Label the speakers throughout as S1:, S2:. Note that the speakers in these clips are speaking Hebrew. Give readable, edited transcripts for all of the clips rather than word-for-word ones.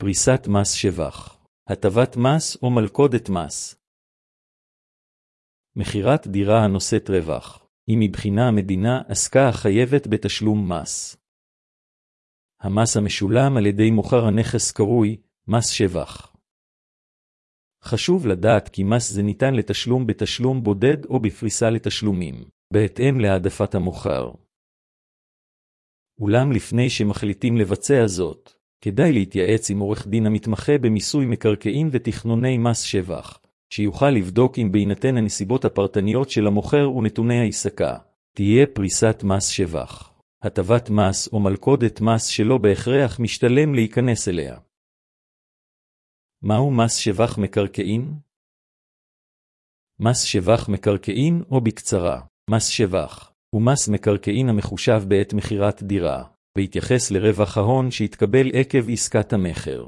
S1: פריסת מס שבח, הטבת מס או מלכודת מס. מכירת דירה הנושאת רווח, היא מבחינה המדינה עסקה החייבת בתשלום מס. המס המשולם על ידי מוכר הנכס קרוי מס שבח. חשוב לדעת כי מס זה ניתן לתשלום בתשלום בודד או בפריסה לתשלומים, בהתאם להעדפת המוכר. אולם לפני שמחליטים לבצע זאת, כדאי להתייעץ עם עורך דין המתמחה במיסוי מקרקעין ותכנוני מס שבח, שיוכל לבדוק אם בהינתן הנסיבות הפרטניות של המוכר ונתוני העסקה, תהיה פריסת מס שבח, הטבת מס או מלכודת מס שלא בהכרח משתלם להיכנס אליה. מהו מס שבח מקרקעין? מס שבח מקרקעין או בקצרה, מס שבח, הוא מס מקרקעין המחושב בעת מכירת דירה, בהתייחס לרווח ההון שהתקבל עקב עסקת המכר.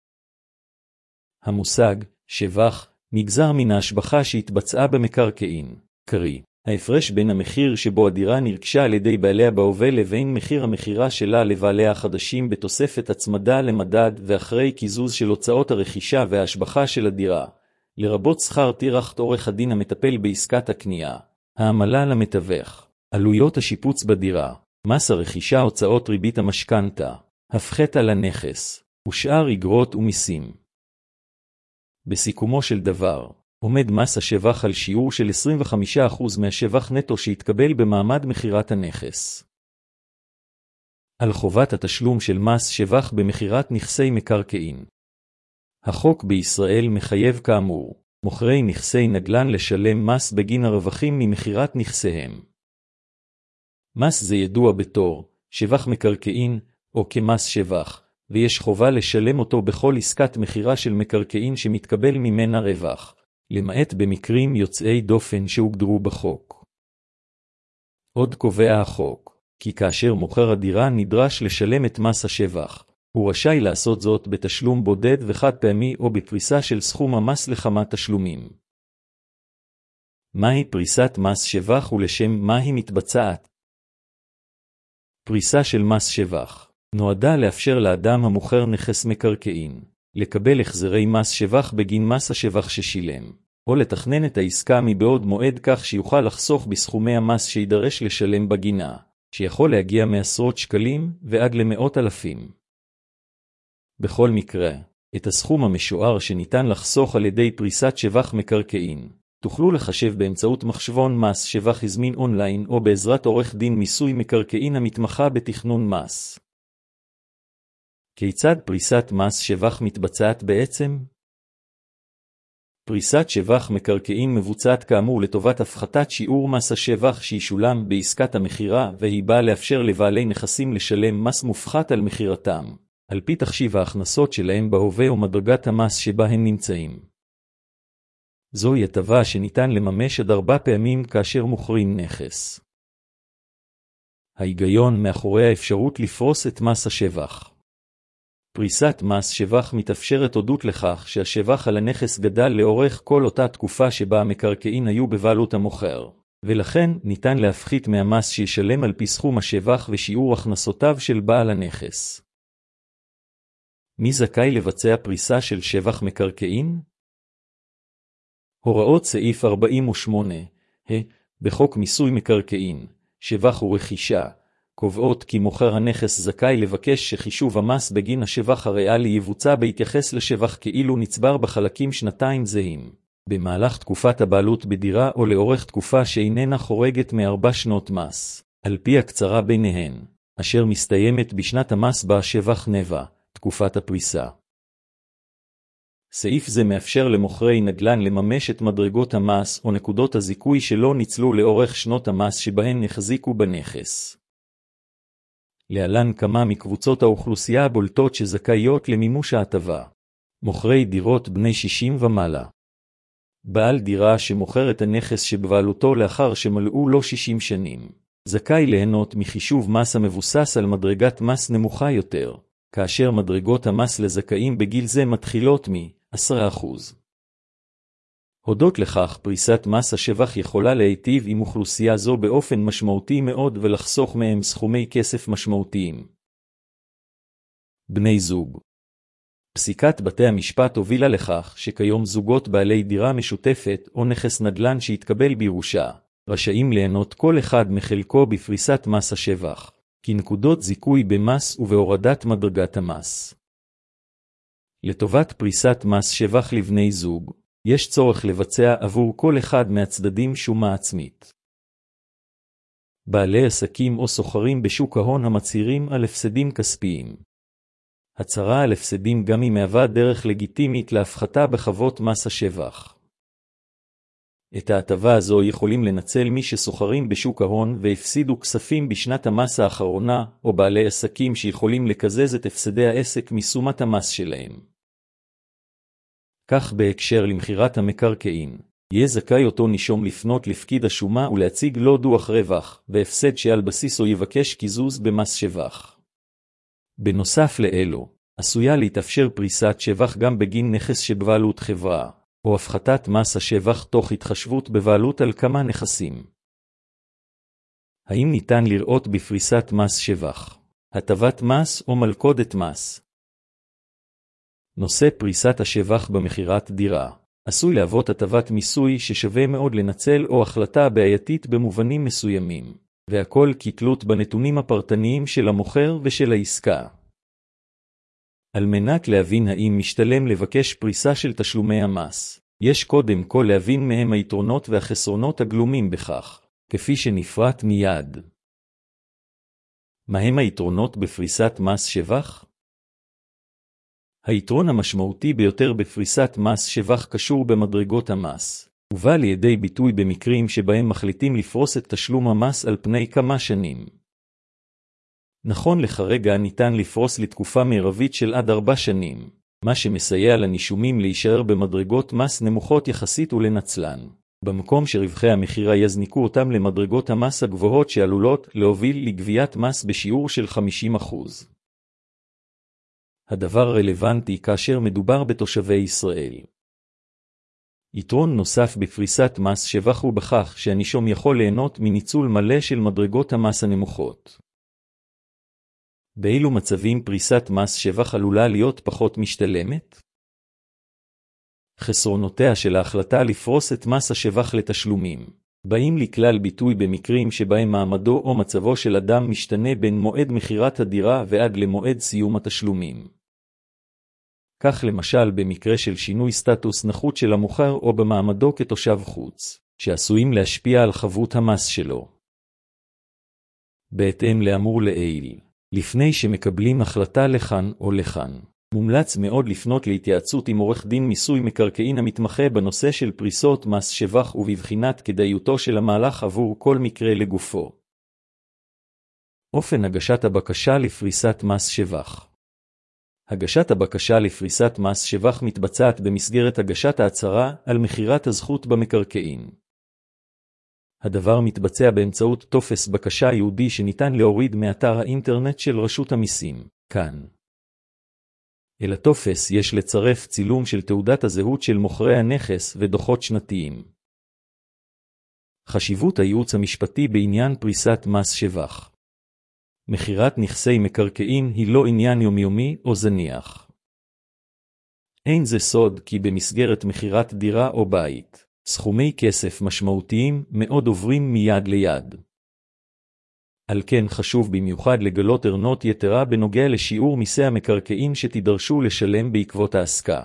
S1: המושג שבח נגזר מן ההשבחה שהתבצעה במקרקעין, קרי, ההפרש בין המחיר שבו הדירה נרכשה על ידי בעליה בהווה לבין מחיר המכירה שלה לבעליה החדשים בתוספת הצמדה למדד ואחרי קיזוז של הוצאות הרכישה וההשבחה של הדירה, לרבות שכר טרחת עורך הדין המטפל בעסקת הקנייה, העמלה למתווך, עלויות השיפוץ בדירה, מס הרכישה, הוצאות ריבית המשכנתה, הפחת על הנכס, ושאר אגרות ומיסים. בסיכומו של דבר, עומד מס השבח על שיעור של 25% מהשבח נטו שהתקבל במעמד מכירת הנכס. על חובת התשלום של מס שבח במכירת נכסי מקרקעין. החוק בישראל מחייב כאמור, מוכרי נכסי נדל"ן לשלם מס בגין הרווחים ממכירת נכסיהם. מס זה ידוע בתור שבח מקרקעין או כמס שבח, ויש חובה לשלם אותו בכל עסקת מכירה של מקרקעין שמתקבל ממנה רווח, למעט במקרים יוצאי דופן שהוגדרו בחוק. עוד קובע החוק, כי כאשר מוכר הדירה נדרש לשלם את מס השבח, הוא רשאי לעשות זאת בתשלום בודד וחד פעמי או בפריסה של סכום המס לכמה תשלומים. מהי פריסת מס שבח ולשם מה היא מתבצעת? פריסה של מס שבח נועדה לאפשר לאדם המוכר נכס מקרקעין לקבל החזרי מס שבח בגין מס השבח ששילם, או לתכנן את העסקה מבעוד מועד כך שיוכל לחסוך בסכומי המס שידרש לשלם בגינה, שיכול להגיע מעשרות שקלים ועד למאות אלפים. בכל מקרה, את הסכום המשוער שניתן לחסוך על ידי פריסת שבח מקרקעין, תוכלו לחשב באמצעות מחשבון מס שבח הזמין אונליין או בעזרת עורך דין מיסוי מקרקעין המתמחה בתכנון מס. כיצד פריסת מס שבח מתבצעת בעצם? פריסת שבח מקרקעין מבוצעת כאמור לטובת הפחתת שיעור מס השבח שישולם בעסקת המכירה, והיא באה לאפשר לבעלי נכסים לשלם מס מופחת על מכירתם, על פי תחשיב ההכנסות שלהם בהווה או מדרגת המס שבה הם נמצאים. זוהי הטבה שניתן לממש עד 4 פעמים כאשר מוכרים נכס. ההיגיון מאחורי האפשרות לפרוס את מס השבח. פריסת מס שבח מתאפשרת הודות לכך שהשבח על הנכס גדל לאורך כל אותה תקופה שבה המקרקעין היו בבעלות המוכר, ולכן ניתן להפחית מהמס שישלם על פי סכום השבח ושיעור הכנסותיו של בעל הנכס. מי זכאי לבצע פריסה של שבח מקרקעין? הוראות סעיף 48 בחוק מיסוי מקרקעין, שבח ורכישה, קובעות כי מוכר הנכס זכאי לבקש שחישוב המס בגין השבח הריאלי יבוצע בהתייחס לשבח כאילו נצבר בחלקים שנתיים זהים, במהלך תקופת הבעלות בדירה או לאורך תקופה שאיננה חורגת מ4 שנות מס, על פי הקצרה ביניהן, אשר מסתיימת בשנת המס בה השבח נבע, תקופת הפריסה. סעיף זה מאפשר למוכרי נדל"ן לממש את מדרגות המס או נקודות הזיכוי שלא ניצלו לאורך שנות המס שבהן החזיקו בנכס. להלן כמה מקבוצות האוכלוסייה הבולטות שזכאיות למימוש ההטבה. מוכרי דירות בני 60 ומעלה. בעל דירה שמוכר את הנכס שבבעלותו לאחר שמלאו לו 60 שנים, זכאי ליהנות מחישוב מס המבוסס על מדרגת מס נמוכה יותר, כאשר מדרגות המס לזכאים בגיל זה מתחילות מ-10%. הודות לכך, פריסת מס השבח יכולה להיטיב עם אוכלוסייה זו באופן משמעותי מאוד ולחסוך מהם סכומי כסף משמעותיים. בני זוג. פסיקת בתי המשפט הובילה לכך שכיום זוגות בעלי דירה משותפת או נכס נדל"ן שהתקבל בירושה, רשאים ליהנות כל אחד מחלקו בפריסת מס השבח, כנקודות זיכוי במס ובהורדת מדרגת המס. לטובת פריסת מס שבח לבני זוג, יש צורך לבצע עבור כל אחד מהצדדים שומה עצמית. בעלי עסקים או סוחרים בשוק ההון המצהירים על הפסדים כספיים. הצהרה על הפסדים גם היא מהווה דרך לגיטימית להפחתה בחוות מס השבח. את ההטבה הזו יכולים לנצל מי שסוחרים בשוק ההון והפסידו כספים בשנת המס האחרונה, או בעלי עסקים שיכולים לקזז את הפסדי העסק מסומת המס שלהם. כך בהקשר למחירת המקרקעין, יהיה זכאי אותו נישום לפנות לפקיד השומה ולהציג לו דוח רווח והפסד שעל בסיסו יבקש קיזוז במס שבח. בנוסף לאלו, עשויה להתאפשר פריסת שבח גם בגין נכס שבבעלות חברה, או הפחתת מס השבח תוך התחשבות בבעלות על כמה נכסים. האם ניתן לראות בפריסת מס שבח הטבת מס או מלכודת מס? נושא פריסת השבח במחירת דירה עשוי להוות הטבת מיסוי ששווה מאוד לנצל או החלטה בעייתית במובנים מסוימים, והכל כתלות בנתונים הפרטניים של המוכר ושל העסקה. על מנת להבין האם משתלם לבקש פריסה של תשלומי המס, יש קודם כל להבין מהם היתרונות והחסרונות הגלומים בכך, כפי שנפרט מיד. מהם היתרונות בפריסת מס שבח? היתרון המשמעותי ביותר בפריסת מס שבח קשור במדרגות המס, ובא לידי ביטוי במקרים שבהם מחליטים לפרוס את תשלום המס על פני כמה שנים. נכון לכרגע ניתן לפרוס לתקופה מרבית של עד 4 שנים, מה שמסייע לנישומים להישאר במדרגות מס נמוכות יחסית ולנצלן, במקום שרווחי המחירה יזניקו אותם למדרגות המס הגבוהות שעלולות להוביל לגביית מס בשיעור של 50%. הדבר רלוונטי כאשר מדובר בתושבי ישראל. יתרון נוסף בפריסת מס שבח הוא בכך שהנישום יכול ליהנות מניצול מלא של מדרגות המס הנמוכות. באילו מצבים פריסת מס שבח עלולה להיות פחות משתלמת? חסרונותיה של ההחלטה לפרוס את מס השבח לתשלומים באים לכלל ביטוי במקרים שבהם מעמדו או מצבו של אדם משתנה בין מועד מחירת הדירה ועד למועד סיום התשלומים. כך למשל במקרה של שינוי סטטוס נחות של המוכר או במעמדו כתושב חוץ, שעשויים להשפיע על חבות המס שלו. בהתאם לאמור לעיל, לפני שמקבלים החלטה לכאן או לכאן, מומלץ מאוד לפנות להתייעצות עם עורך דין מיסוי מקרקעין המתמחה בנושא של פריסות מס שבח ובבחינת כדאיותו של המהלך עבור כל מקרה לגופו. אופן הגשת הבקשה לפריסת מס שבח. הגשת הבקשה לפריסת מס שבח מתבצעת במסגרת הגשת ההצהרה על מחירת הזכות במקרקעין. הדבר מתבצע באמצעות טופס בקשה ייעודי שניתן להוריד מאתר האינטרנט של רשות המיסים, כאן. אל הטופס יש לצרף צילום של תעודת הזהות של מוכרי הנכס ודוחות שנתיים. חשיבות הייעוץ המשפטי בעניין פריסת מס שבח. מחירת נכסי מקרקעין היא לא עניין יומיומי או זניח. אין זה סוד כי במסגרת מחירת דירה או בית, סכומי כסף משמעותיים מאוד עוברים מיד ליד. על כן חשוב במיוחד לגלות ערנות יתרה בנוגע לשיעור מיסי המקרקעין שתידרשו לשלם בעקבות העסקה.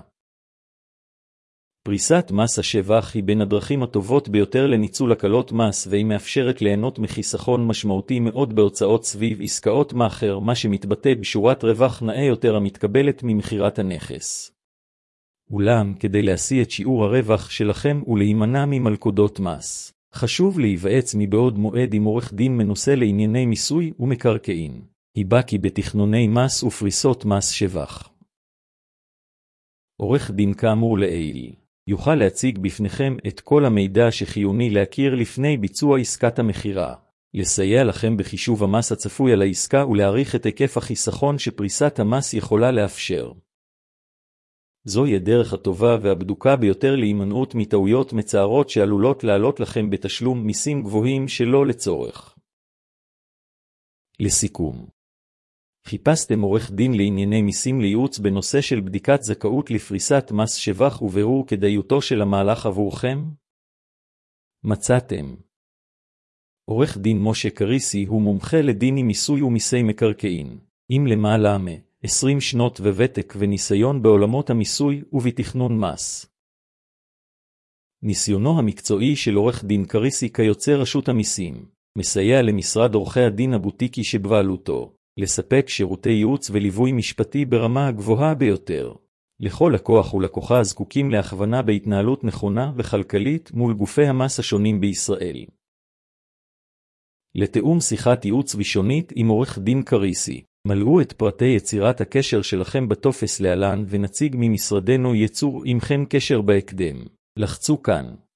S1: פריסת מס השבח היא בין הדרכים הטובות ביותר לניצול הקלות מס, והיא מאפשרת ליהנות מחיסכון משמעותי מאוד בהוצאות סביב עסקאות מאחר, מה שמתבטא בשורת רווח נאה יותר המתקבלת ממחירת הנכס. אולם כדי להשיא את שיעור הרווח שלכם ולהימנע ממלכודות מס, חשוב להיוועץ מבעוד מועד עם עורך דין מנוסה לענייני מיסוי ומקרקעין, היבקי בתכנוני מס ופריסות מס שבח. עורך דין כאמור לעיל יוכל להציג בפניכם את כל המידע שחיוני להכיר לפני ביצוע עסקת המחירה, לסייע לכם בחישוב המס הצפוי על העסקה ולהעריך את היקף החיסכון שפריסת המס יכולה לאפשר. זוהי הדרך הטובה והבדוקה ביותר להימנעות מטעויות מצערות שעלולות לעלות לכם בתשלום מיסים גבוהים שלא לצורך. לסיכום, חיפשתם עורך דין לענייני מיסים לייעוץ בנושא של בדיקת זכאות לפריסת מס שבח ובירור כדאיותו של המהלך עבורכם? מצאתם. עורך דין משה קריסי הוא מומחה לדיני מיסוי ומיסי מקרקעין, עם למעלה מ-20 שנות וותק וניסיון בעולמות המיסוי ובתכנון מס. ניסיונו המקצועי של עורך דין קריסי כיוצא רשות המיסים, מסייע למשרד עורכי הדין הבוטיקי שבבעלותו, לספק שירותי ייעוץ וליווי משפטי ברמה הגבוהה ביותר. לכל לקוח ולקוחה זקוקים להכוונה בהתנהלות נכונה וכלכלית מול גופי המס השונים בישראל. לתאום שיחת ייעוץ ראשונית עם עורך דין קריסי, מלאו את פרטי יצירת הקשר שלכם בטופס להלן ונציג ממשרדנו יצור עמכם קשר בהקדם. לחצו כאן.